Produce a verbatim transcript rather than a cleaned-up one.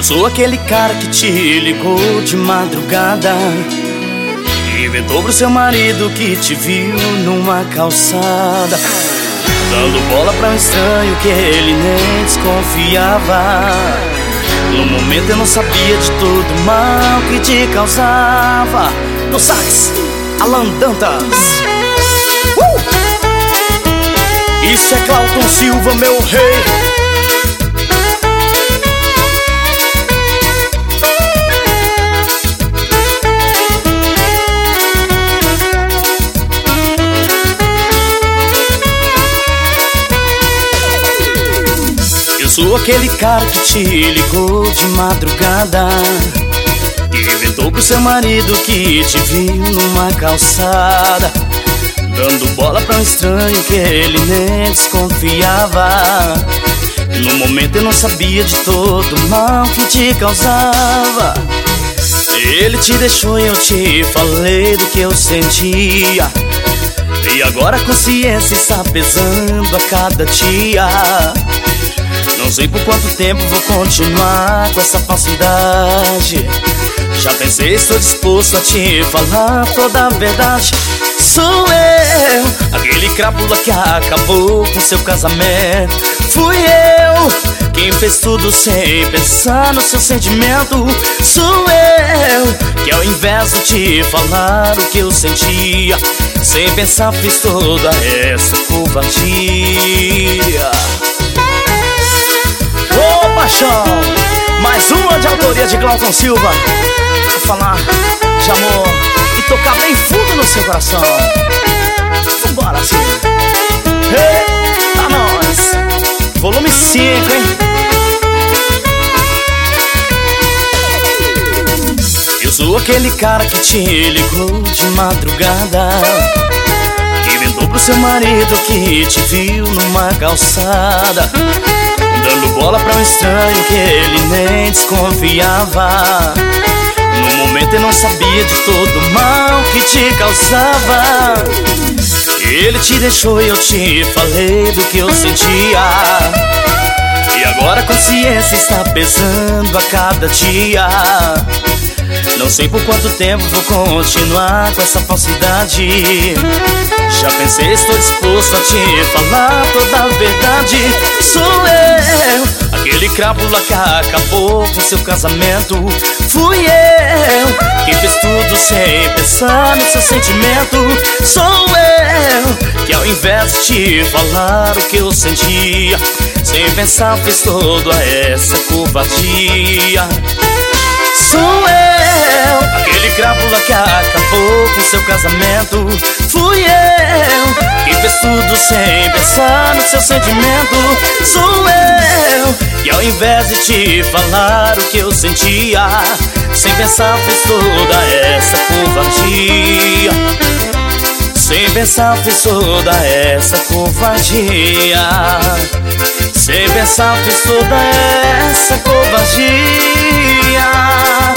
sou aquele cara que te ligou de madrugada e inventou pro seu marido que te viu numa calçada, dando bola pra um estranho que ele nem desconfiava. No momento eu não sabia de todo o mal que te causava. No sax, Alan Dantas. uh! Isso é Cláudio Silva, meu rei. Eu sou aquele cara que te ligou de madrugada e inventou pro seu marido que te viu numa calçada, dando bola pra um estranho que ele nem desconfiava. No momento eu não sabia de todo o mal que te causava. Ele te deixou e eu te falei do que eu sentia, e agora a consciência está pesando a cada dia. Não sei por quanto tempo vou continuar com essa falsidade. Já pensei, estou disposto a te falar toda a verdade. Sou eu, aquele crápula que acabou com seu casamento. Fui eu quem fez tudo sem pensar no seu sentimento. Sou eu que ao invés de te falar o que eu sentia, sem pensar fiz toda essa covardia. Ô paixão, mais uma de autoria de Cláudio Silva, pra falar de amor e tocar bem fundo no seu coração. Vambora assim. Eita nós, volume cinco, hein? Eu sou aquele cara que te ligou de madrugada, inventou pro seu marido que te viu numa calçada, dando bola pra um estranho que ele nem desconfiava. No momento eu não sabia de todo o mal que te causava. Ele te deixou e eu te falei do que eu sentia, e agora a consciência está pesando a cada dia. Não sei por quanto tempo vou continuar com essa falsidade. Já pensei, estou disposto a te falar toda a verdade. Sou eu, aquele crápula que acabou com seu casamento. Fui eu quem fez tudo sem pensar no seu sentimento. Sou eu que ao invés de te falar o que eu sentia, sem pensar fiz toda essa covardia. Sou eu, aquele crápula que acabou com seu casamento. Fui eu quem fez tudo sem pensar no seu sentimento. Sou eu que ao invés de te falar o que eu sentia, sem pensar fiz toda essa covardia. Sem pensar fiz toda essa covardia. Sem pensar fiz toda essa covardia.